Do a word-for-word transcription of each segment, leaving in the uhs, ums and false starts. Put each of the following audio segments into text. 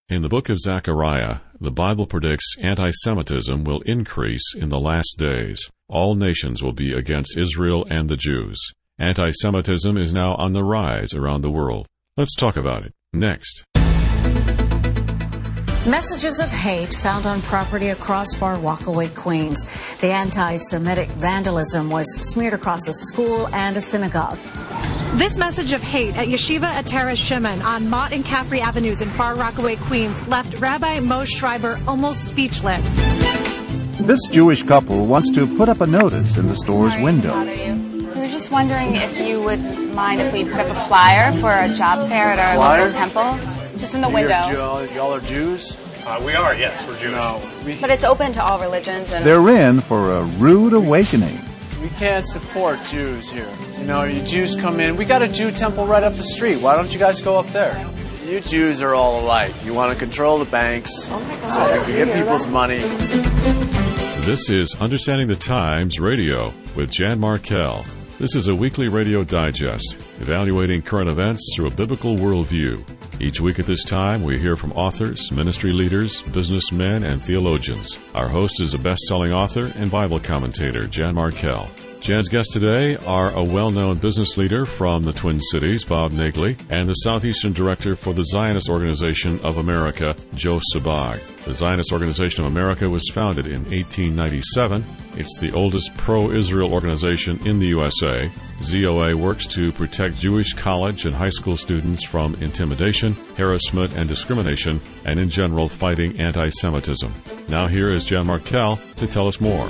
In the book of Zechariah, the Bible predicts anti-Semitism will increase in the last days. All nations will be against Israel and the Jews. Anti-Semitism is now on the rise around the world. Let's talk about it next. Messages of hate found on property across Far Rockaway, Queens. The anti-Semitic vandalism was smeared across a school and a synagogue. This message of hate at Yeshiva Atera Shimon on Mott and Caffrey Avenues in Far Rockaway, Queens left Rabbi Moshe Schreiber almost speechless. This Jewish couple wants to put up a notice in the store's window. We were just wondering if you would mind if we put up a flyer for a job fair at our flyer? local temple, just in the window. Jew- y'all are Jews? Uh, we are, yes, we're Jewish. No, we, but it's open to all religions. And they're in for a rude awakening. We can't support Jews here. You know, you Jews come in. We got a Jew temple right up the street. Why don't you guys go up there? You Jews are all alike. You want to control the banks oh so you can get people's money. This is Understanding the Times Radio with Jan Markell. This is a weekly radio digest evaluating current events through a biblical worldview. Each week at this time, we hear from authors, ministry leaders, businessmen, and theologians. Our host is a best-selling author and Bible commentator, Jan Markell. Jan's guests today are a well-known business leader from the Twin Cities, Bob Nagley, and the Southeastern Director for the Zionist Organization of America, Joe Sabag. The Zionist Organization of America was founded in eighteen ninety-seven. It's the oldest pro-Israel organization in the U S A. Z O A works to protect Jewish college and high school students from intimidation, harassment, and discrimination, and in general, fighting anti-Semitism. Now here is Jan Markell to tell us more.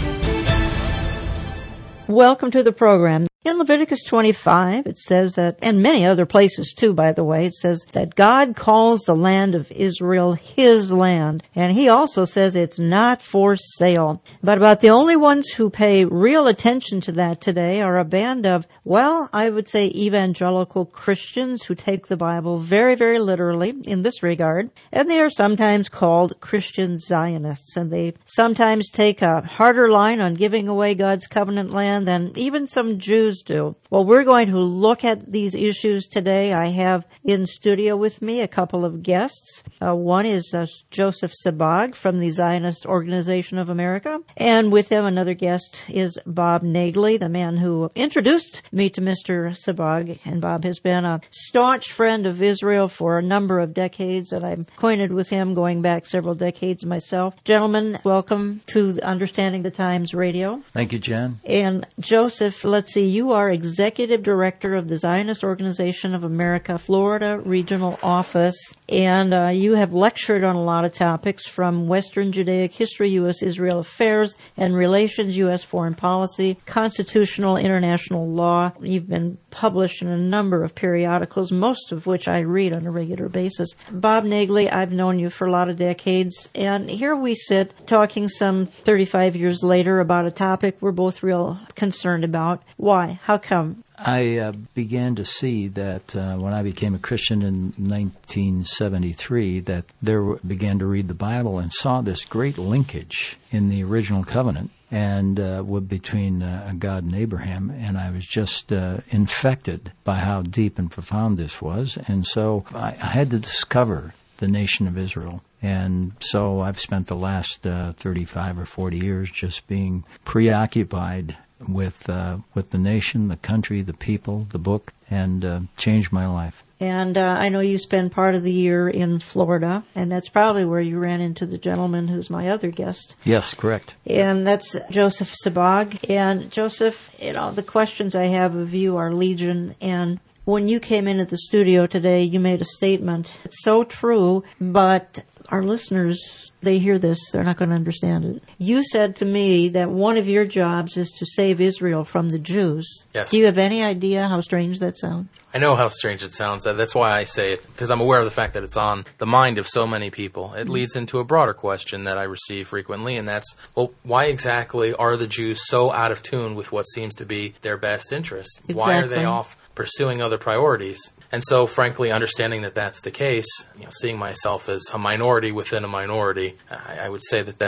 Welcome to the program. In Leviticus twenty-five, it says that, and many other places too, by the way, it says that God calls the land of Israel his land. And he also says it's not for sale. But about the only ones who pay real attention to that today are a band of, well, I would say evangelical Christians who take the Bible very, very literally in this regard. And they are sometimes called Christian Zionists. And they sometimes take a harder line on giving away God's covenant land than even some Jews do. Well, we're going to look at these issues today. I have in studio with me a couple of guests. Uh, one is uh, Joseph Sabag from the Zionist Organization of America. And with him, another guest is Bob Nagley, the man who introduced me to Mister Sabag. And Bob has been a staunch friend of Israel for a number of decades, and I'm acquainted with him going back several decades myself. Gentlemen, welcome to Understanding the Times Radio. Thank you, Jan. And Joseph, let's see, you are Executive Director of the Zionist Organization of America, Florida Regional Office, and uh, you have lectured on a lot of topics from Western Judaic history, U S Israel affairs and relations, U S foreign policy, constitutional international law. You've been published in a number of periodicals, most of which I read on a regular basis. Bob Nagley, I've known you for a lot of decades, and here we sit talking some thirty-five years later about a topic we're both real concerned about. Why? How come? I uh, began to see that uh, when I became a Christian in nineteen seventy-three, that there w- began to read the Bible and saw this great linkage in the original covenant and uh, with, between uh, God and Abraham, and I was just uh, infected by how deep and profound this was, and so I, I had to discover the nation of Israel. And so I've spent the last uh, thirty-five or forty years just being preoccupied with uh, with the nation, the country, the people, the book, and uh, changed my life. And uh, I know you spend part of the year in Florida, and that's probably where you ran into the gentleman who's my other guest. Yes, correct. And that's Joseph Sabag. And Joseph, you know, the questions I have of you are legion, and when you came into the studio today, you made a statement. It's so true, but our listeners, they hear this, they're not going to understand it. You said to me that one of your jobs is to save Israel from the Jews. Yes. Do you have any idea how strange that sounds? I know how strange it sounds. That's why I say it, because I'm aware of the fact that it's on the mind of so many people. It mm-hmm. leads into a broader question that I receive frequently, and that's, well, why exactly are the Jews so out of tune with what seems to be their best interest? Exactly. Why are they off pursuing other priorities? And so, frankly, understanding that that's the case, you know, seeing myself as a minority within a minority, I, I would say that that's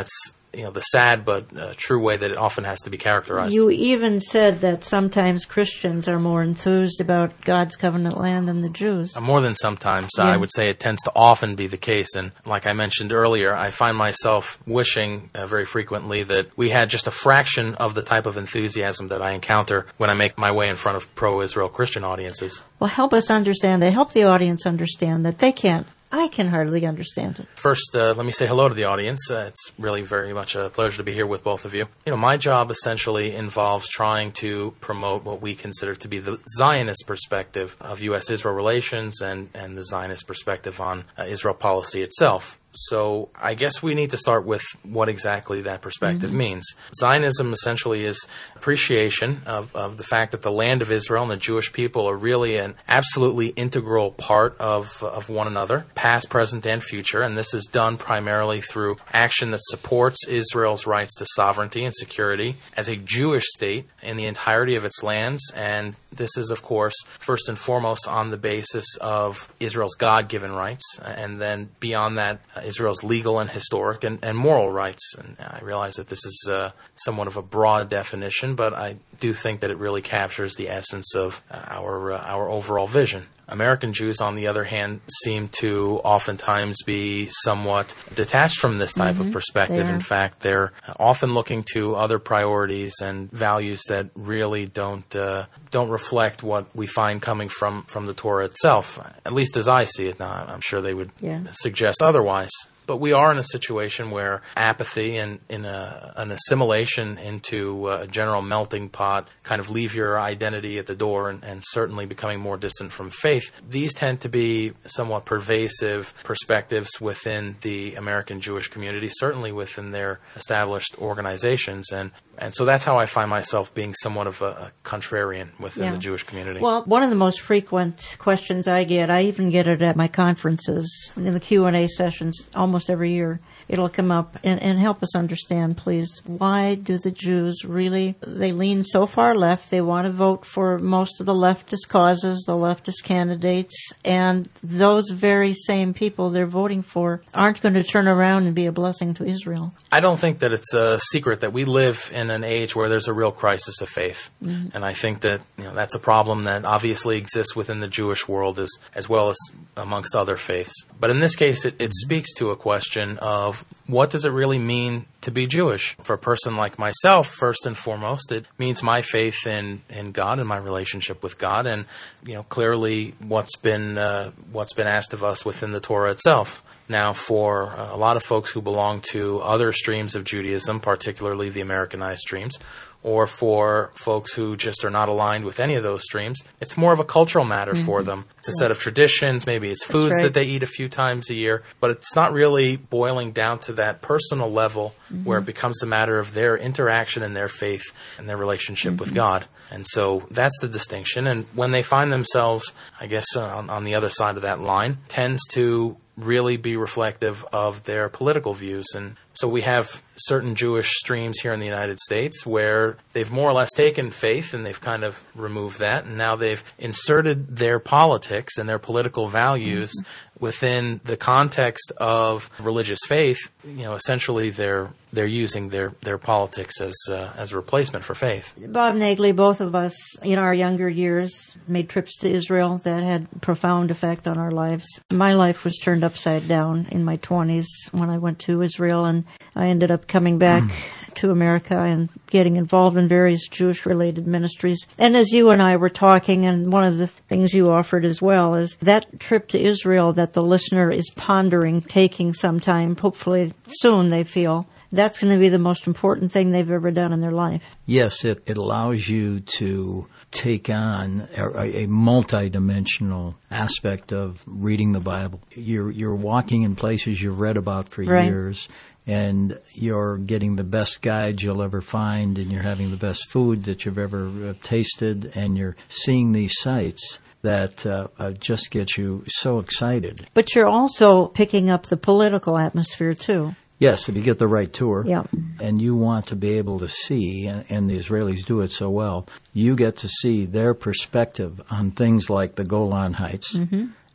you know, the sad but uh, true way that it often has to be characterized. You even said that sometimes Christians are more enthused about God's covenant land than the Jews. Uh, more than sometimes. Yeah. I would say it tends to often be the case. And like I mentioned earlier, I find myself wishing uh, very frequently that we had just a fraction of the type of enthusiasm that I encounter when I make my way in front of pro-Israel Christian audiences. Well, help us understand that. Help the audience understand that they can't. I can hardly understand it. First, uh, let me say hello to the audience. Uh, it's really very much a pleasure to be here with both of you. You know, my job essentially involves trying to promote what we consider to be the Zionist perspective of U S Israel relations and, and the Zionist perspective on uh, Israel policy itself. So I guess we need to start with what exactly that perspective mm-hmm. means. Zionism essentially is appreciation of, of the fact that the land of Israel and the Jewish people are really an absolutely integral part of, of one another, past, present, and future. And this is done primarily through action that supports Israel's rights to sovereignty and security as a Jewish state in the entirety of its lands. And this is, of course, first and foremost on the basis of Israel's God-given rights, and then beyond that, uh, Israel's legal and historic and, and moral rights. And I realize that this is uh, somewhat of a broad definition, but I do think that it really captures the essence of uh, our uh, our overall vision. American Jews, on the other hand, seem to oftentimes be somewhat detached from this type mm-hmm. of perspective. In fact, they're often looking to other priorities and values that really don't uh, don't reflect what we find coming from, from the Torah itself, at least as I see it. Now, I'm sure they would yeah. suggest otherwise. But we are in a situation where apathy and in a, an assimilation into a general melting pot, kind of leave your identity at the door and, and certainly becoming more distant from faith. These tend to be somewhat pervasive perspectives within the American Jewish community, certainly within their established organizations. And And so that's how I find myself being somewhat of a, a contrarian within yeah. the Jewish community. Well, one of the most frequent questions I get, I even get it at my conferences, in the Q and A sessions almost every year. It'll come up and, and help us understand, please. Why do the Jews really, they lean so far left, they want to vote for most of the leftist causes, the leftist candidates, and those very same people they're voting for aren't going to turn around and be a blessing to Israel? I don't think that it's a secret that we live in an age where there's a real crisis of faith. Mm-hmm. And I think that you know, that's a problem that obviously exists within the Jewish world as, as well as amongst other faiths. But in this case, it, it speaks to a question of what does it really mean to be Jewish? For a person like myself, first and foremost, it means my faith in, in God and my relationship with God, and you know clearly what's been uh, what's been asked of us within the Torah itself. Now, for a lot of folks who belong to other streams of Judaism, particularly the Americanized streams, or for folks who just are not aligned with any of those streams, it's more of a cultural matter mm-hmm. for them. It's a yeah. set of traditions, maybe it's That's foods right. that they eat a few times a year, but it's not really boiling down to that personal level mm-hmm. where it becomes a matter of their interaction and their faith and their relationship mm-hmm. with God. And so that's the distinction. And when they find themselves, I guess, uh, on, on the other side of that line, tends to really be reflective of their political views. And so we have certain Jewish streams here in the United States where they've more or less taken faith and they've kind of removed that, and now they've inserted their politics and their political values mm-hmm. within the context of religious faith. You know, essentially they're they're using their, their politics as uh, as a replacement for faith. Bob Nagley, both of us in our younger years made trips to Israel that had profound effect on our lives. My life was turned upside down in my twenties when I went to Israel, and I ended up coming back mm. to America and getting involved in various Jewish-related ministries. And as you and I were talking, and one of the things you offered as well is that trip to Israel that the listener is pondering, taking some time, hopefully soon they feel, that's going to be the most important thing they've ever done in their life. Yes, it, it allows you to take on a, a multi-dimensional aspect of reading the Bible. You're you're walking in places you've read about for right. years, and you're getting the best guides you'll ever find, and you're having the best food that you've ever uh, tasted, and you're seeing these sights that uh, uh, just get you so excited. But you're also picking up the political atmosphere, too. Yes, if you get the right tour, yeah. and you want to be able to see, and, and the Israelis do it so well, you get to see their perspective on things like the Golan Heights, mm-hmm.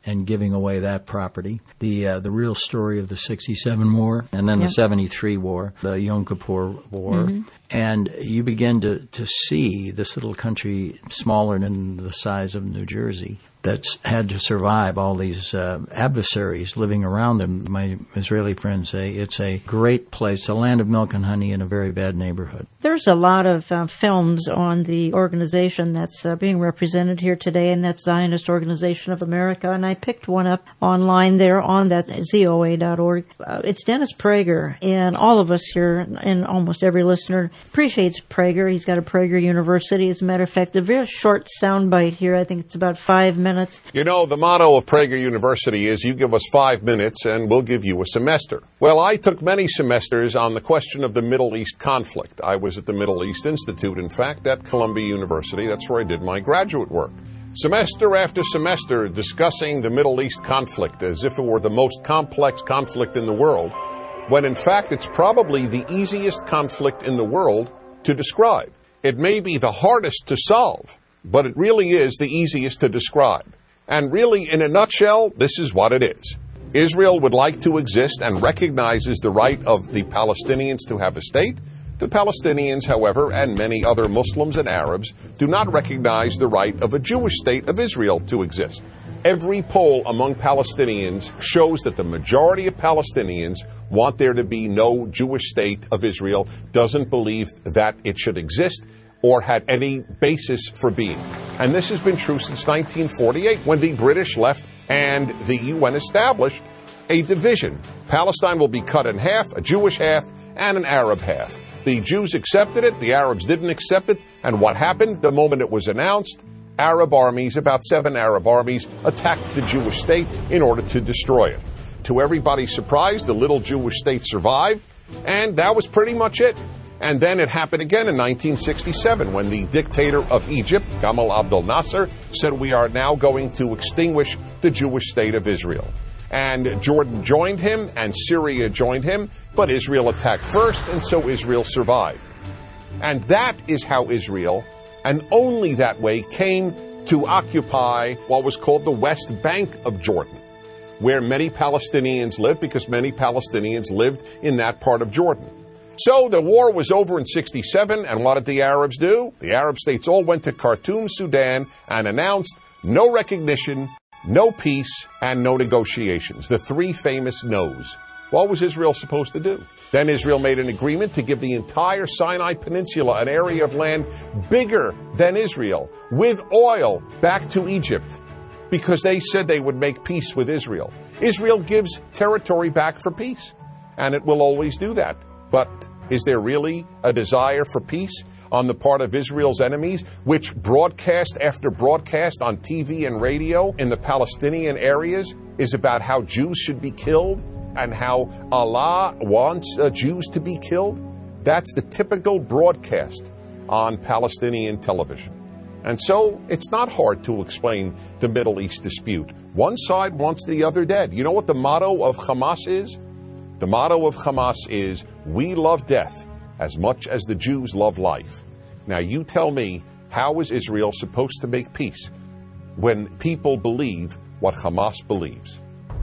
and giving away that property. The uh, the real story of the sixty-seven war, and then Yeah. the seventy-three war, the Yom Kippur War. Mhm. And you begin to, to see this little country, smaller than the size of New Jersey, that's had to survive all these uh, adversaries living around them. My Israeli friends say it's a great place, a land of milk and honey in a very bad neighborhood. There's a lot of uh, films on the organization that's uh, being represented here today, and that's Zionist Organization of America. And I picked one up online there on that Z O A dot org. Uh, it's Dennis Prager, and all of us here, and almost every listener, appreciates Prager. He's got a Prager University. As a matter of fact, a very short soundbite here. I think it's about five minutes. You know, the motto of Prager University is you give us five minutes and we'll give you a semester. Well, I took many semesters on the question of the Middle East conflict. I was at the Middle East Institute, in fact, at Columbia University. That's where I did my graduate work. Semester after semester discussing the Middle East conflict as if it were the most complex conflict in the world, when in fact it's probably the easiest conflict in the world to describe. It may be the hardest to solve, but it really is the easiest to describe. And really, in a nutshell, this is what it is. Israel would like to exist and recognizes the right of the Palestinians to have a state. The Palestinians, however, and many other Muslims and Arabs, do not recognize the right of a Jewish state of Israel to exist. Every poll among Palestinians shows that the majority of Palestinians want there to be no Jewish state of Israel, doesn't believe that it should exist or had any basis for being. And this has been true since nineteen forty-eight, when the British left and the U N established a division. Palestine will be cut in half, a Jewish half and an Arab half. The Jews accepted it, the Arabs didn't accept it, and what happened the moment it was announced? Arab armies, about seven Arab armies, attacked the Jewish state in order to destroy it. To everybody's surprise, the little Jewish state survived, and that was pretty much it. And then it happened again in nineteen sixty-seven when the dictator of Egypt, Gamal Abdel Nasser, said we are now going to extinguish the Jewish state of Israel. And Jordan joined him and Syria joined him, but Israel attacked first, and so Israel survived. And that is how Israel, and only that way, came to occupy what was called the West Bank of Jordan, where many Palestinians lived, because many Palestinians lived in that part of Jordan. So the war was over in sixty-seven, and what did the Arabs do? The Arab states all went to Khartoum, Sudan, and announced no recognition, no peace, and no negotiations. The three famous no's. What was Israel supposed to do? Then Israel made an agreement to give the entire Sinai Peninsula, an area of land bigger than Israel, with oil, back to Egypt, because they said they would make peace with Israel. Israel gives territory back for peace, and it will always do that. But is there really a desire for peace on the part of Israel's enemies, which broadcast after broadcast on T V and radio in the Palestinian areas is about how Jews should be killed and how Allah wants uh, Jews to be killed? That's the typical broadcast on Palestinian television. And so it's not hard to explain the Middle East dispute. One side wants the other dead. You know what the motto of Hamas is? The motto of Hamas is, we love death as much as the Jews love life. Now you tell me, how is Israel supposed to make peace when people believe what Hamas believes?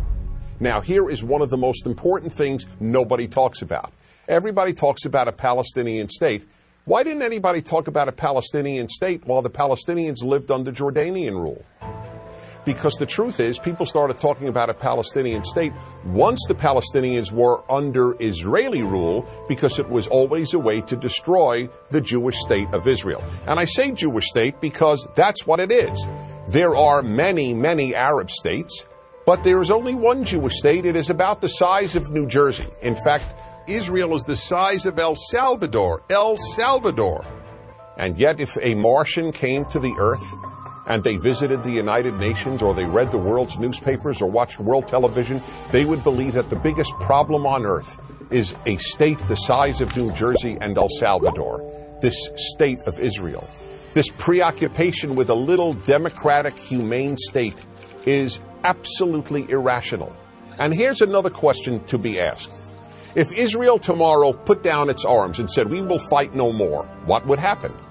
Now here is one of the most important things nobody talks about. Everybody talks about a Palestinian state. Why didn't anybody talk about a Palestinian state while the Palestinians lived under Jordanian rule? Because the truth is, people started talking about a Palestinian state once the Palestinians were under Israeli rule, because it was always a way to destroy the Jewish state of Israel. And I say Jewish state because that's what it is. There are many, many Arab states, but there is only one Jewish state. It is about the size of New Jersey. In fact, Israel is the size of El Salvador. El Salvador. And yet, if a Martian came to the earth and they visited the United Nations, or they read the world's newspapers or watched world television, they would believe that the biggest problem on earth is a state the size of New Jersey and El Salvador, this state of Israel. This preoccupation with a little democratic, humane state is absolutely irrational. And here's another question to be asked. If Israel tomorrow put down its arms and said, we will fight no more, what would happen?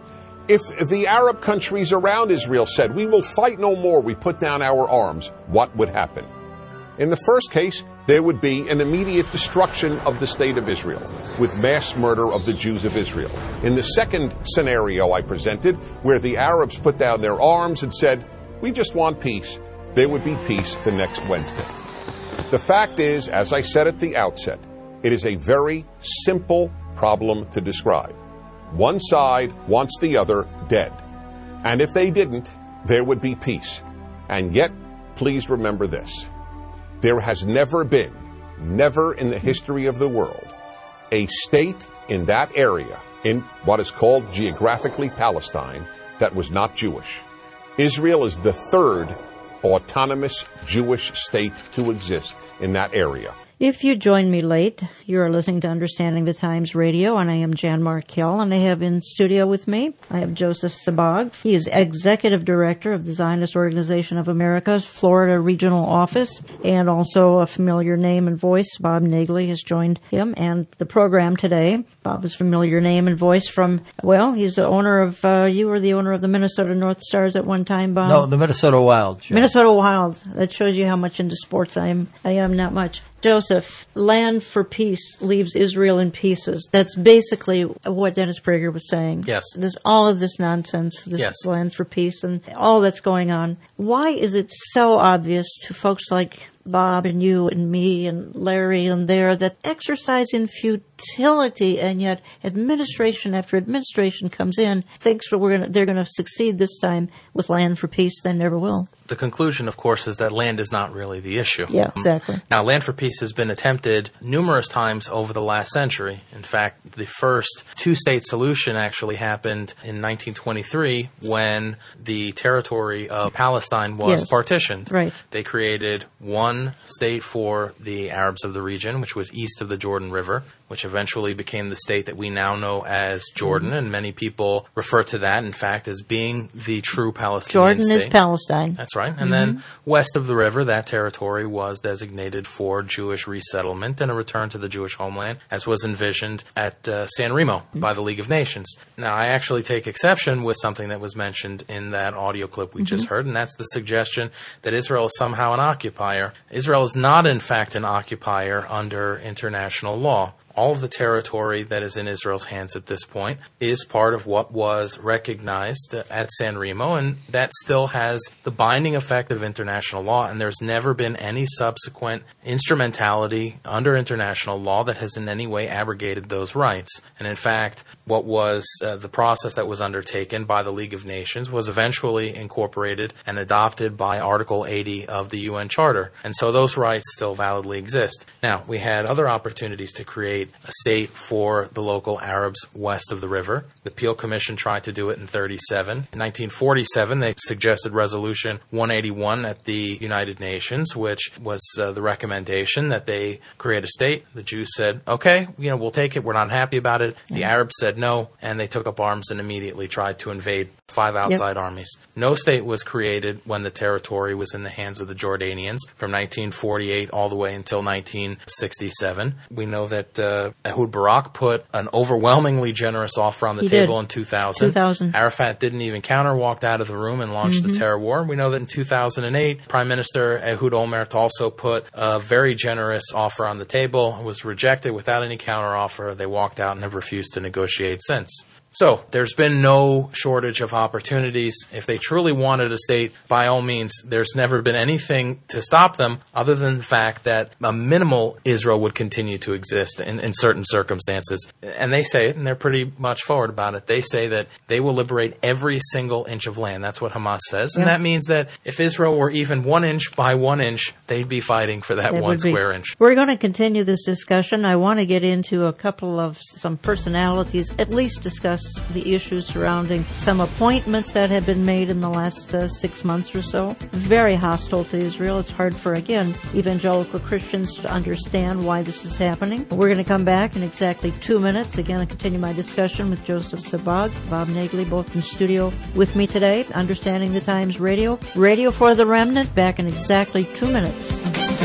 If the Arab countries around Israel said, we will fight no more, we put down our arms, what would happen? In the first case, there would be an immediate destruction of the state of Israel, with mass murder of the Jews of Israel. In the second scenario I presented, where the Arabs put down their arms and said, we just want peace, there would be peace the next Wednesday. The fact is, as I said at the outset, it is a very simple problem to describe. One side wants the other dead. And if they didn't, there would be peace. And yet, please remember this. There has never been, never in the history of the world, a state in that area, in what is called geographically Palestine, that was not Jewish. Israel is the third autonomous Jewish state to exist in that area. If you join me late, you are listening to Understanding the Times Radio, and I am Jan Markell, and I have in studio with me, I have Joseph Sabag. He is Executive Director of the Zionist Organization of America's Florida Regional Office, and also a familiar name and voice. Bob Nagley has joined him and the program today. Bob is a familiar name and voice from, well, he's the owner of, uh, you were the owner of the Minnesota North Stars at one time, Bob? No, the Minnesota Wild. Jan. Minnesota Wild. That shows you how much into sports I am. I am not much. Joseph, land for peace leaves Israel in pieces. That's basically what Dennis Prager was saying. Yes. There's all of this nonsense, this yes. land for peace and all that's going on. Why is it so obvious to folks like Bob and you and me and Larry and there that exercise in futility, and yet administration after administration comes in, thinks that we're gonna, they're going to succeed this time with land for peace, they never will. The conclusion, of course, is that land is not really the issue. Yeah, exactly. Now, land for peace has been attempted numerous times over the last century. In fact, the first two-state solution actually happened in nineteen twenty-three when the territory of Palestine was yes. partitioned. Right. They created one state for the Arabs of the region, which was east of the Jordan River, which eventually became the state that we now know as Jordan, mm-hmm. and many people refer to that, in fact, as being the true Palestinian Jordan state. is Palestine. That's right. And mm-hmm. then west of the river, that territory was designated for Jewish resettlement and a return to the Jewish homeland, as was envisioned at uh, San Remo mm-hmm. by the League of Nations. Now, I actually take exception with something that was mentioned in that audio clip we mm-hmm. just heard, and that's the suggestion that Israel is somehow an occupier. Israel is not, in fact, an occupier under international law. All of the territory that is in Israel's hands at this point is part of what was recognized at San Remo, and that still has the binding effect of international law, and there's never been any subsequent instrumentality under international law that has in any way abrogated those rights. And in fact, what was uh, the process that was undertaken by the League of Nations was eventually incorporated and adopted by Article eighty of the U N Charter, and so those rights still validly exist. Now, we had other opportunities to create a state for the local Arabs west of the river. The Peel Commission tried to do it in thirty-seven. In nineteen forty-seven, they suggested Resolution one eighty-one at the United Nations, which was uh, the recommendation that they create a state. The Jews said, okay, you know, we'll take it. We're not happy about it. The Arabs said no, and they took up arms and immediately tried to invade five outside yep. armies. No state was created when the territory was in the hands of the Jordanians from nineteen forty-eight all the way until nineteen sixty-seven. We know that uh, Ehud Barak put an overwhelmingly generous offer on the he table did. in two thousand. two thousand. Arafat didn't even counter, walked out of the room and launched mm-hmm. the terror war. We know that in two thousand eight, Prime Minister Ehud Olmert also put a very generous offer on the table. It was rejected without any counter offer. They walked out and have refused to negotiate since. So, there's been no shortage of opportunities. If they truly wanted a state, by all means, there's never been anything to stop them other than the fact that a minimal Israel would continue to exist in, in certain circumstances. And they say it, and they're pretty much forward about it. They say that they will liberate every single inch of land. That's what Hamas says. And yeah. that means that if Israel were even one inch by one inch, they'd be fighting for that, that one square inch. We're going to continue this discussion. I want to get into a couple of some personalities, at least discuss the issues surrounding some appointments that have been made in the last uh, six months or so. Very hostile to Israel. It's hard for, again, evangelical Christians to understand why this is happening. We're going to come back in exactly two minutes. Again, I'll continue my discussion with Joseph Sabag, Bob Nagley, both in studio with me today. Understanding the Times Radio. Radio for the Remnant, back in exactly two minutes.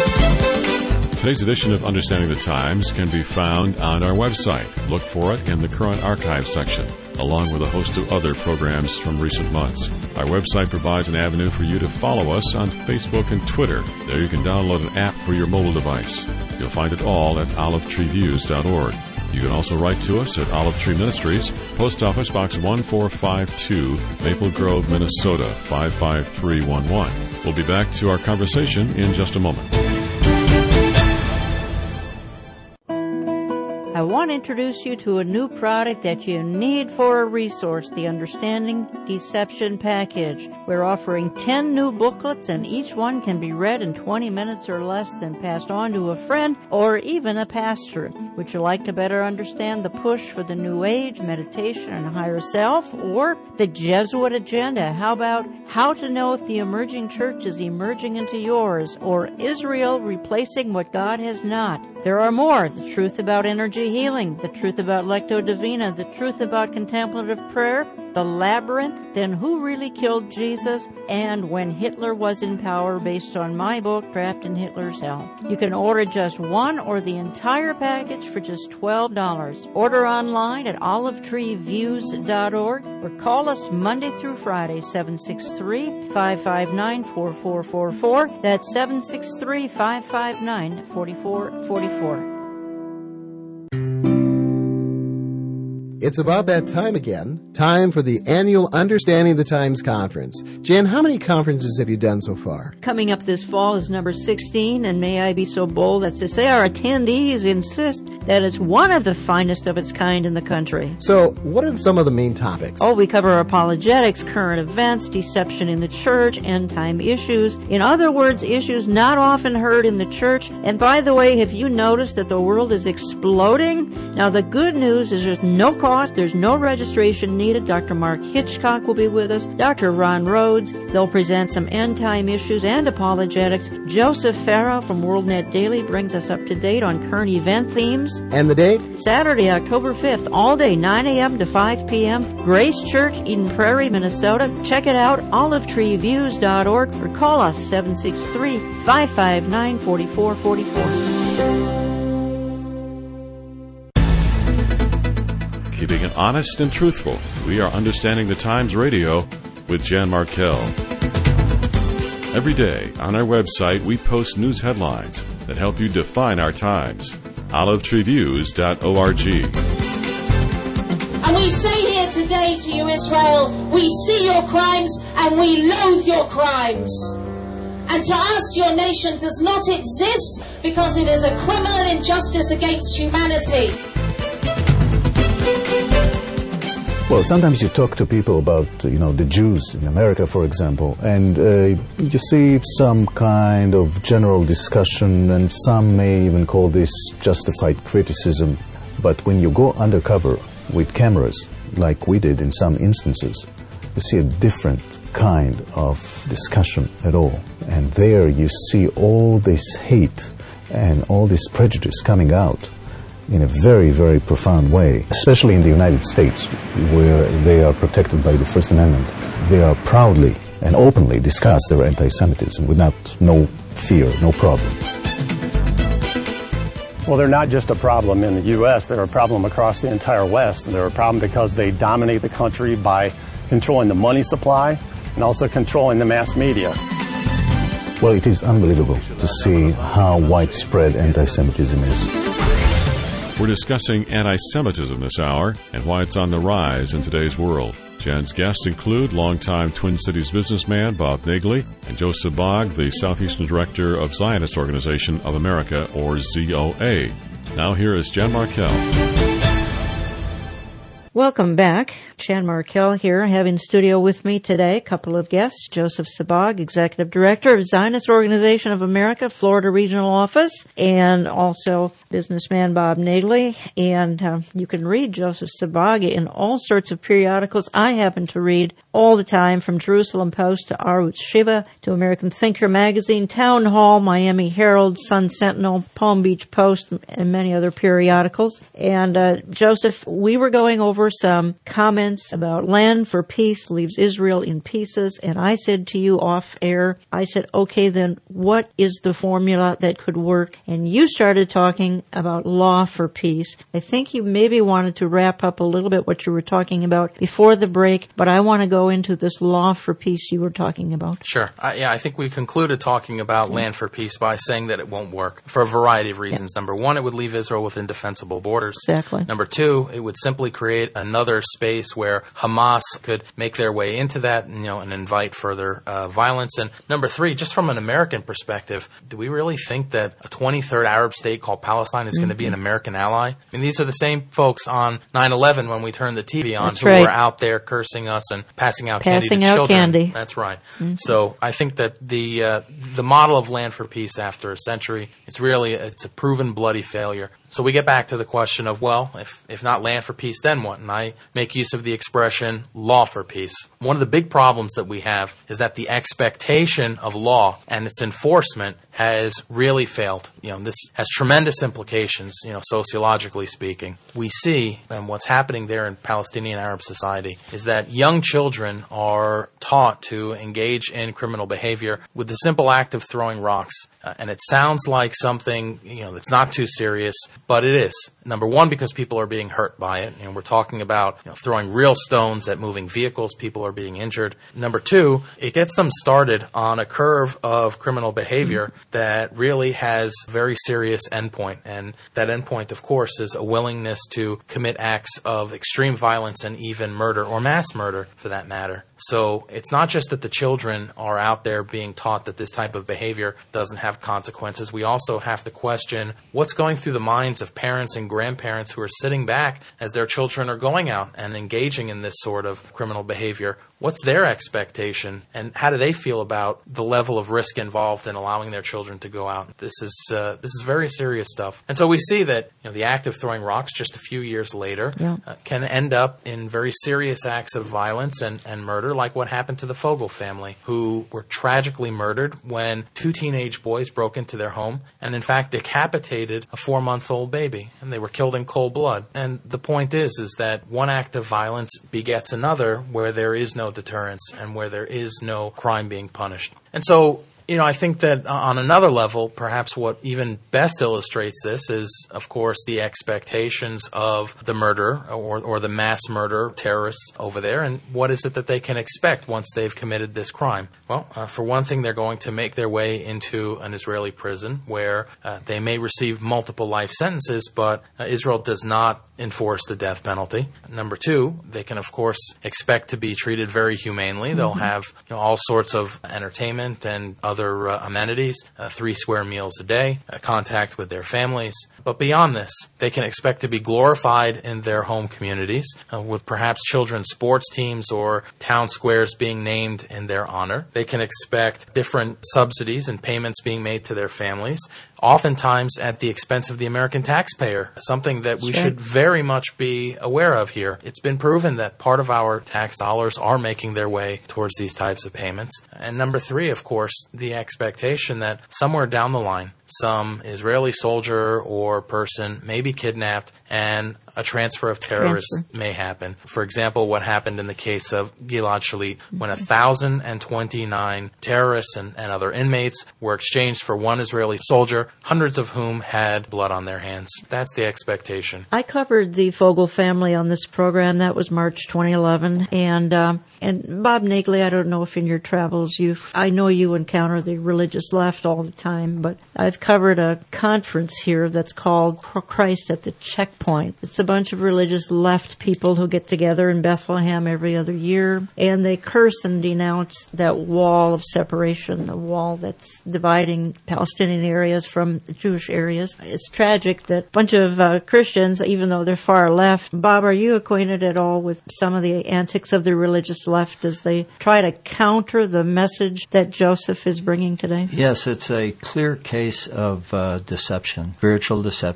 Today's edition of Understanding the Times can be found on our website. Look for it in the Current Archive section. along with a host of other programs from recent months. Our website provides an avenue for you to follow us on Facebook and Twitter. There you can download an app for your mobile device. You'll find it all at olive tree views dot org. You can also write to us at Olive Tree Ministries, Post Office Box one four five two, Maple Grove, Minnesota, five five three one one. We'll be back to our conversation in just a moment. I want to introduce you to a new product that you need for a resource, the Understanding Deception Package. We're offering ten new booklets, and each one can be read in twenty minutes or less, then passed on to a friend or even a pastor. Would you like to better understand the push for the New Age, meditation, and higher self, or the Jesuit agenda? How about how to know if the emerging church is emerging into yours, or Israel replacing what God has not? There are more. The truth about energy healing, the truth about Lectio Divina, the truth about contemplative prayer, the labyrinth, then who really killed Jesus, and when Hitler was in power, based on my book, Trapped in Hitler's Hell. You can order just one or the entire package for just twelve dollars. Order online at olive tree views dot org or call us Monday through Friday, seven six three, five five nine, four four four four. That's seven six three, five five nine, four four four four. It's about that time again. Time for the annual Understanding the Times conference. Jan, how many conferences have you done so far? Coming up this fall is number sixteen, and may I be so bold as to say our attendees insist that it's one of the finest of its kind in the country. So, what are some of the main topics? Oh, we cover apologetics, current events, deception in the church, end-time issues. In other words, issues not often heard in the church. And by the way, have you noticed that the world is exploding? Now, the good news is there's no cost. There's no registration needed. Doctor Mark Hitchcock will be with us. Doctor Ron Rhodes. They'll present some end-time issues and apologetics. Joseph Farah from WorldNet Daily brings us up to date on current event themes. And the date? Saturday, October fifth, all day, nine a.m. to five p.m. Grace Church, Eden Prairie, Minnesota. Check it out, olive tree views dot org, or call us seven six three, five five nine, four four four four. Keeping it honest and truthful, we are Understanding the Times Radio with Jan Markell. Every day on our website, we post news headlines that help you define our times. olive tree views dot org. And we say here today to you, Israel, we see your crimes and we loathe your crimes. And to us, your nation does not exist because it is a criminal injustice against humanity. Well, sometimes you talk to people about, you know, the Jews in America, for example, and uh, you see some kind of general discussion, and some may even call this justified criticism. But when you go undercover with cameras, like we did in some instances, you see a different kind of discussion at all. And there you see all this hate and all this prejudice coming out in a very, very profound way, especially in the United States, where they are protected by the First Amendment. They are proudly and openly discuss their anti-Semitism without no fear, no problem. Well, they're not just a problem in the U S, they're a problem across the entire West. They're a problem because they dominate the country by controlling the money supply and also controlling the mass media. Well, it is unbelievable to see how widespread anti-Semitism is. We're discussing anti-Semitism this hour and why it's on the rise in today's world. Jan's guests include longtime Twin Cities businessman Bob Nagley and Joe Sabag, the Southeastern Director of Zionist Organization of America, or Z O A. Now here is Jan Markell. Welcome back. Jan Markell here. I have in studio with me today a couple of guests. Joseph Sabag, Executive Director of Zionist Organization of America, Florida Regional Office, and also businessman Bob Nagley. And uh, you can read Joseph Sabag in all sorts of periodicals. I happen to read all the time, from Jerusalem Post to Arutz Shiva to American Thinker Magazine, Town Hall, Miami Herald, Sun Sentinel, Palm Beach Post, and many other periodicals. And uh, Joseph, we were going over were some comments about land for peace leaves Israel in pieces, and I said to you off air, I said, okay, then what is the formula that could work? And you started talking about law for peace. I think you maybe wanted to wrap up a little bit what you were talking about before the break, but I want to go into this law for peace you were talking about. Sure. Uh, yeah, I think we concluded talking about land for peace by saying that it won't work for a variety of reasons. Yeah. Number one, it would leave Israel with indefensible borders. Exactly. Number two, it would simply create another space where Hamas could make their way into that, you know, and invite further uh, violence. And number three, just from an American perspective, do we really think that a twenty-third Arab state called Palestine is mm-hmm. going to be an American ally? I mean, these are the same folks on nine eleven when we turned the T V on That's who right. were out there cursing us and passing out passing candy to out children. Candy. That's right. Mm-hmm. So I think that the uh, the model of land for peace after a century, it's really it's a proven bloody failure. So we get back to the question of, well, if, if not land for peace, then what? And I make use of the expression law for peace. One of the big problems that we have is that the expectation of law and its enforcement has really failed. You know, this has tremendous implications, you know, sociologically speaking. We see, and what's happening there in Palestinian Arab society, is that young children are taught to engage in criminal behavior with the simple act of throwing rocks. Uh, and it sounds like something, you know, that's not too serious, but it is. Number one, because people are being hurt by it. You know, we're talking about, you know, throwing real stones at moving vehicles. People are being injured. Number two, it gets them started on a curve of criminal behavior that really has a very serious endpoint. And that endpoint, of course, is a willingness to commit acts of extreme violence and even murder, or mass murder for that matter. So it's not just that the children are out there being taught that this type of behavior doesn't have consequences. We also have to question what's going through the minds of parents and grandparents who are sitting back as their children are going out and engaging in this sort of criminal behavior. What's their expectation, and how do they feel about the level of risk involved in allowing their children to go out? This is uh, this is very serious stuff. And so we see that, you know, the act of throwing rocks just a few years later yeah. uh, can end up in very serious acts of violence and, and murder, like what happened to the Fogel family, who were tragically murdered when two teenage boys broke into their home and, in fact, decapitated a four-month-old baby, and they were killed in cold blood. And the point is, is that one act of violence begets another where there is no deterrence and where there is no crime being punished. And so, you know, I think that on another level, perhaps what even best illustrates this is, of course, the expectations of the murderer or, or the mass murder terrorists over there. And what is it that they can expect once they've committed this crime? Well, uh, for one thing, they're going to make their way into an Israeli prison where uh, they may receive multiple life sentences, but uh, Israel does not enforce the death penalty. Number two, they can, of course, expect to be treated very humanely. They'll Mm-hmm. have, you know, all sorts of entertainment and other uh, amenities, uh, three square meals a day, uh, contact with their families. But beyond this, they can expect to be glorified in their home communities, uh, with perhaps children's sports teams or town squares being named in their honor. They can expect different subsidies and payments being made to their families, oftentimes at the expense of the American taxpayer, something that we Sure. should very much be aware of here. It's been proven that part of our tax dollars are making their way towards these types of payments. And number three, of course, the expectation that somewhere down the line, some Israeli soldier or person may be kidnapped and a transfer of terrorists Transfer. may happen. For example, what happened in the case of Gilad Shalit, when one thousand twenty-nine terrorists and, and other inmates were exchanged for one Israeli soldier, hundreds of whom had blood on their hands. That's the expectation. I covered the Fogel family on this program. That was March twenty eleven. And um, and Bob Nagley, I don't know if in your travels you've, I know you encounter the religious left all the time, but I've covered a conference here that's called Christ at the Checkpoint. It's a bunch of religious left people who get together in Bethlehem every other year, and they curse and denounce that wall of separation, the wall that's dividing Palestinian areas from Jewish areas. It's tragic that a bunch of uh, Christians, even though they're far left. Bob, are you acquainted at all with some of the antics of the religious left as they try to counter the message that Joseph is bringing today? Yes, it's a clear case of uh, deception, spiritual deception.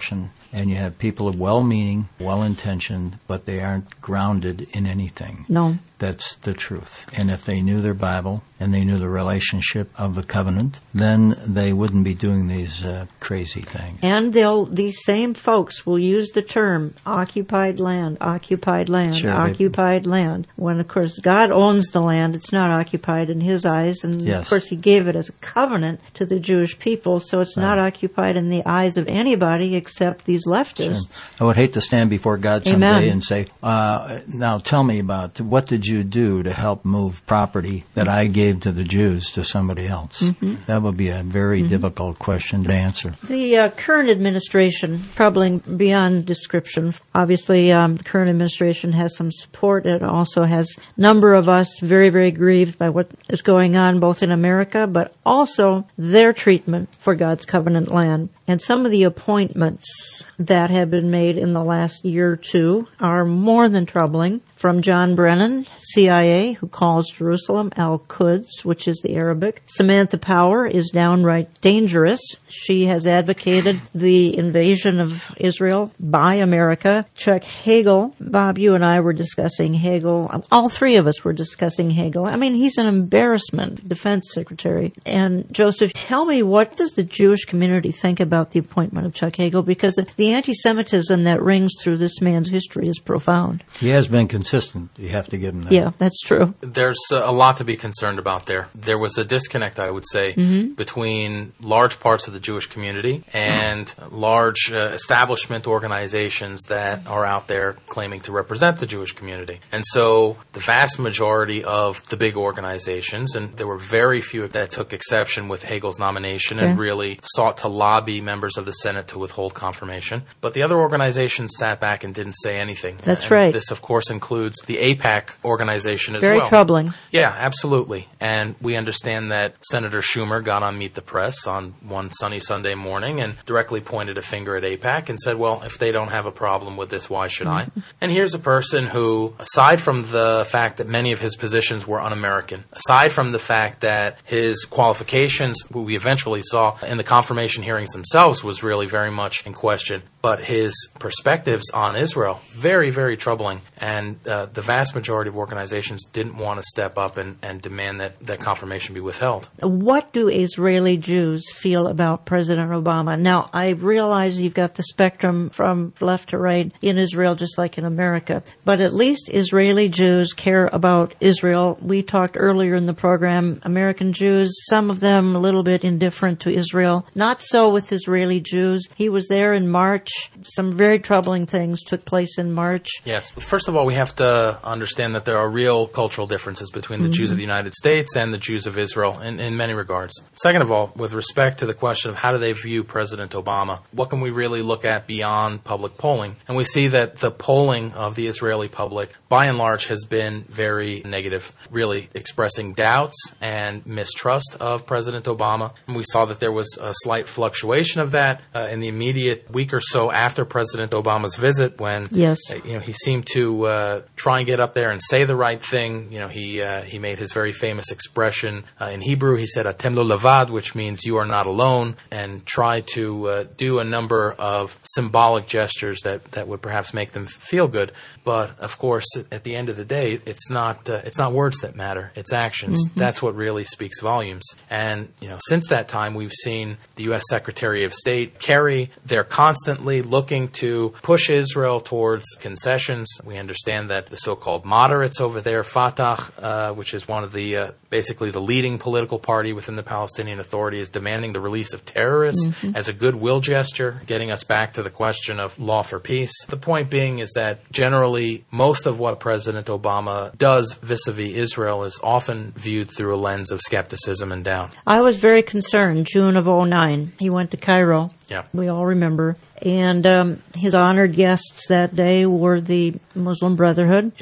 and you have people of well-meaning, well-intentioned, but they aren't grounded in anything. No. That's the truth. And if they knew their Bible and they knew the relationship of the covenant, then they wouldn't be doing these uh, crazy things. And they'll these same folks will use the term occupied land, occupied land, Sure, occupied land. When, of course, God owns the land, it's not occupied in His eyes. And, Yes. of course, He gave it as a covenant to the Jewish people, so it's not occupied in the eyes of anybody except these leftists. I would hate to stand before God someday Amen. and say, uh, now tell me about what did you do to help move property that I gave to the Jews to somebody else? Mhm. That would be a very Mhm. difficult question to answer. The uh, current administration, troubling beyond description. Obviously, um, the current administration has some support. It also has a number of us very, very grieved by what is going on both in America, but also their treatment for God's covenant land. And some of the appointments that have been made in the last year or two are more than troubling. From John Brennan, C I A, who calls Jerusalem Al-Quds, which is the Arabic. Samantha Power is downright dangerous. She has advocated the invasion of Israel by America. Chuck Hagel, Bob, you and I were discussing Hagel. All three of us were discussing Hagel. I mean, he's an embarrassment, defense secretary. And Joseph, tell me, what does the Jewish community think about the appointment of Chuck Hagel? Because the anti-Semitism that rings through this man's history is profound. He has been consistent. You have to give him that. Yeah, that's true. There's a lot to be concerned about there. There was a disconnect, I would say, Mhm. between large parts of the Jewish community and large uh, establishment organizations that are out there claiming to represent the Jewish community. And so the vast majority of the big organizations, and there were very few that took exception with Hagel's nomination and Okay. really sought to lobby members of the Senate to withhold confirmation. But the other organizations sat back and didn't say anything. That's And right. This, of course, includes the AIPAC organization as Very well. troubling. Yeah, absolutely. And we understand that Senator Schumer got on Meet the Press on one sunny Sunday morning and directly pointed a finger at AIPAC and said, well, if they don't have a problem with this, why should I? And here's a person who, aside from the fact that many of his positions were un-American, aside from the fact that his qualifications, who we eventually saw in the confirmation hearings themselves, was really very much in question, but his perspectives on Israel, very, very troubling. And uh, the vast majority of organizations didn't want to step up and, and demand that, that confirmation be withheld. What do Israeli Jews feel about President Obama? Now, I realize you've got the spectrum from left to right in Israel, just like in America. But at least Israeli Jews care about Israel. We talked earlier in the program, American Jews, some of them a little bit indifferent to Israel. Not so with Israeli Jews. He was there in March. Some very troubling things took place in March. Yes. First of all, we have to understand that there are real cultural differences between the Mhm. Jews of the United States and the Jews of Israel in, in many regards. Second of all, with respect to the question of how do they view President Obama, what can we really look at beyond public polling? And we see that the polling of the Israeli public, by and large, has been very negative, really expressing doubts and mistrust of President Obama. And we saw that there was a slight fluctuation of that uh, in the immediate week or so after President Obama's visit, when Yes. uh, you know he seemed to uh, try and get up there and say the right thing. You know, he uh, he made his very famous expression uh, in Hebrew. He said "Atem lo lavad," which means "you are not alone," and tried to uh, do a number of symbolic gestures that, that would perhaps make them feel good. But of course, at the end of the day, it's not uh, it's not words that matter; it's actions. Mhm. That's what really speaks volumes. And you know, since that time, we've seen the U S Secretary of State Kerry. They're constantly looking to push Israel towards concessions. We understand that the so-called moderates over there, Fatah, uh, which is one of the uh, basically the leading political party within the Palestinian Authority, is demanding the release of terrorists Mhm. as a goodwill gesture, getting us back to the question of law for peace. The point being is that generally most of what President Obama does vis-a-vis Israel is often viewed through a lens of skepticism and doubt. I was very concerned, June of oh nine. He went to Cairo. Yeah. We all remember. And um, his honored guests that day were the Muslim Brotherhood. Yes.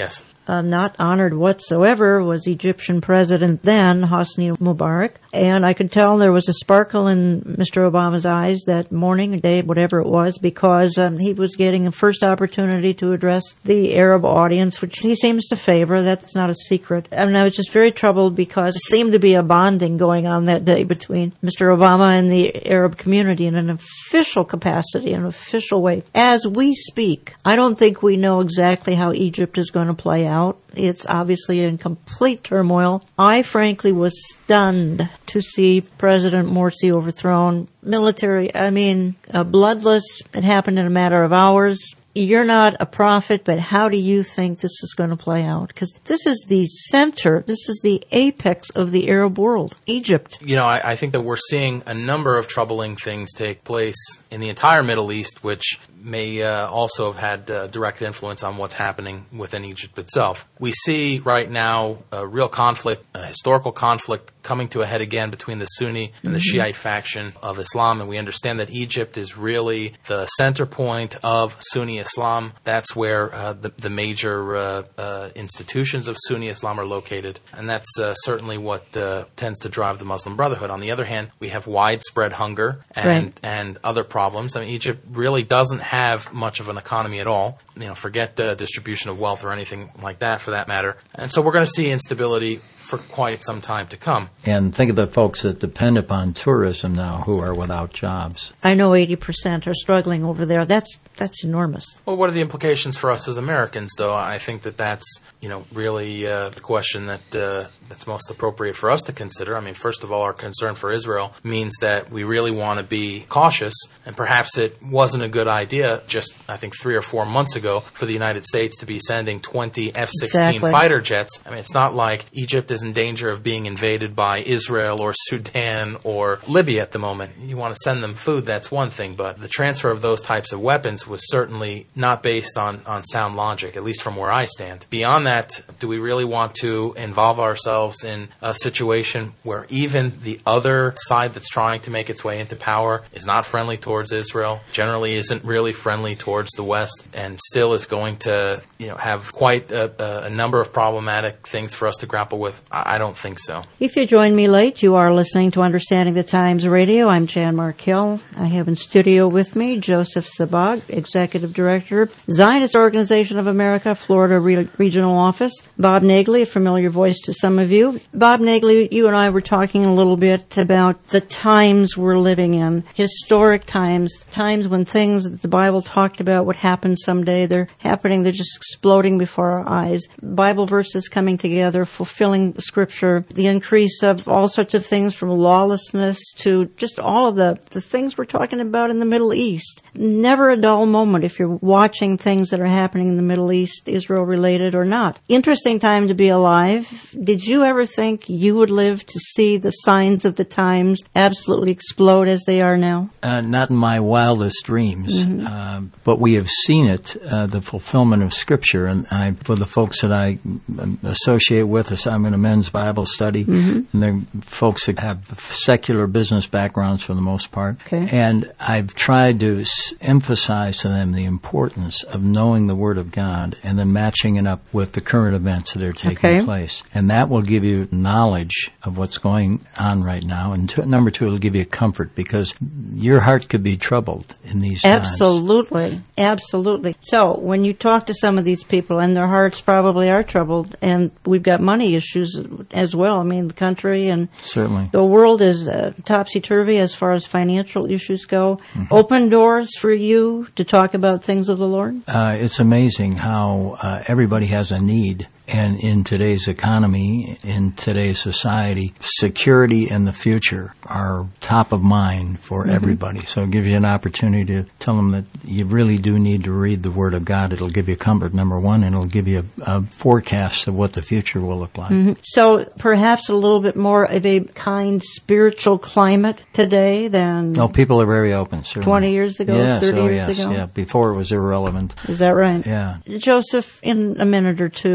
uh, not honored whatsoever was Egyptian president then, Hosni Mubarak. And I could tell there was a sparkle in Mister Obama's eyes that morning, day, whatever it was, because um, he was getting a first opportunity to address the Arab audience, which he seems to favor. That's not a secret. I mean, I was just very troubled because it seemed to be a bonding going on that day between Mister Obama and the Arab community in an official capacity, in an official way. As we speak, I don't think we know exactly how Egypt is going to play out. It's obviously in complete turmoil. I frankly was stunned to see President Morsi overthrown. Military, I mean, uh, bloodless. It happened in a matter of hours. You're not a prophet, but how do you think this is going to play out? Because this is the center, this is the apex of the Arab world, Egypt. You know, I, I think that we're seeing a number of troubling things take place in the entire Middle East, which may uh, also have had uh, direct influence on what's happening within Egypt itself. We see right now a real conflict, a historical conflict coming to a head again between the Sunni and the Shiite faction of Islam, and we understand that Egypt is really the center point of Sunni Islam. That's where uh, the, the major uh, uh, institutions of Sunni Islam are located, and that's uh, certainly what uh, tends to drive the Muslim Brotherhood. On the other hand, we have widespread hunger and, right. and other problems. I mean, Egypt really doesn't have much of an economy at all. You know, forget uh, distribution of wealth or anything like that for that matter. And so we're going to see instability for quite some time to come. And think of the folks that depend upon tourism now who are without jobs. I know eighty percent are struggling over there. That's that's enormous. Well, what are the implications for us as Americans, though? I think that that's, you know, really uh, the question that uh, that's most appropriate for us to consider. I mean, first of all, our concern for Israel means that we really want to be cautious, and perhaps it wasn't a good idea just, I think, three or four months ago for the United States to be sending twenty F sixteen Exactly. fighter jets. I mean, it's not like Egypt is in danger of being invaded by Israel or Sudan or Libya at the moment. You want to send them food, that's one thing, but the transfer of those types of weapons was certainly not based on, on sound logic, at least from where I stand. Beyond that, do we really want to involve ourselves in a situation where even the other side that's trying to make its way into power is not friendly towards Israel, generally isn't really friendly towards the West, and still is going to, you know, have quite a, a number of problematic things for us to grapple with? I don't think so. If you join me late, you are listening to Understanding the Times Radio. I'm Jan Markell. I have in studio with me Joseph Sabag, Executive Director, Zionist Organization of America, Florida Re- Regional Office. Bob Nagley, a familiar voice to some of you. Bob Nagley, you and I were talking a little bit about the times we're living in, historic times, times when things that the Bible talked about would happen someday. They're happening. They're just exploding before our eyes. Bible verses coming together, fulfilling Scripture, the increase of all sorts of things from lawlessness to just all of the, the things we're talking about in the Middle East. Never a dull moment if you're watching things that are happening in the Middle East, Israel related or not. Interesting time to be alive. Did you ever think you would live to see the signs of the times absolutely explode as they are now? Uh, not in my wildest dreams, Mm-hmm. uh, but we have seen it, uh, the fulfillment of Scripture. And I, for the folks that I associate with us, I'm in a men's Bible study, Mm-hmm. and they're folks that have secular business backgrounds for the most part. Okay. And I've tried to s- emphasize to them the importance of knowing the Word of God and then matching it up with the current events that are taking Okay. place. And that will give you knowledge of what's going on right now. And two, number two, it'll give you comfort because your heart could be troubled in these times. Absolutely. Absolutely. So when you talk to some of these people and their hearts probably are troubled, and we've got money issues as well. I mean, the country and Certainly. the world is uh, topsy-turvy as far as financial issues go. Mm-hmm. Open doors for you to talk about things of the Lord? Uh, it's amazing how uh, everybody has a need. And in today's economy, in today's society, security and the future are top of mind for Mm-hmm. everybody. So it'll give you an opportunity to tell them that you really do need to read the Word of God. It'll give you comfort, number one, and it'll give you a, a forecast of what the future will look like. Mm-hmm. So perhaps a little bit more of a kind spiritual climate today than No, people are very open, certainly. twenty years ago, yes, thirty oh, years yes, ago? Yeah, before it was irrelevant. Is that right? Yeah. Joseph, in a minute or two,